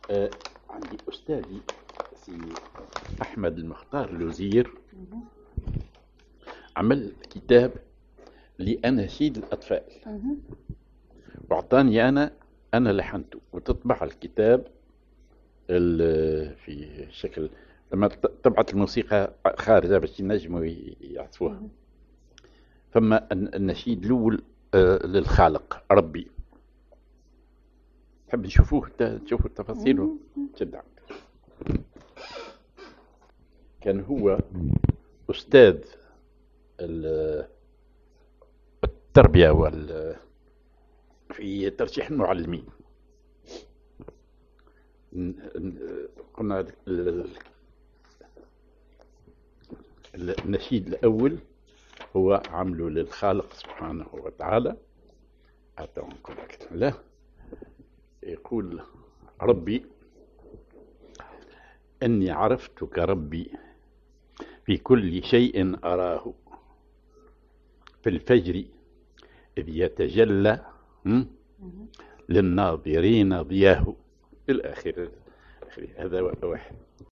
عندي أستاذي سي أحمد المختار الوزير عمل كتاب لأناشيد الأطفال وأعطاني أنا لحنته وتطبع الكتاب في شكل لما طبعت الموسيقى خارجة باش ينجموا يعزفوها. فما النشيد الأول للخالق ربي، تحب نشوفوه تشوفوا تفاصيله تشد. كان هو أستاذ التربية في ترشيح المعلمين. قلنا النشيد الأول هو عمله للخالق سبحانه وتعالى. حتى نقول لك لا، يقول ربي إني عرفتك ربي في كل شيء أراه، في الفجر إذ يتجلى للناظرين ضياه. الآخر هذا واحد.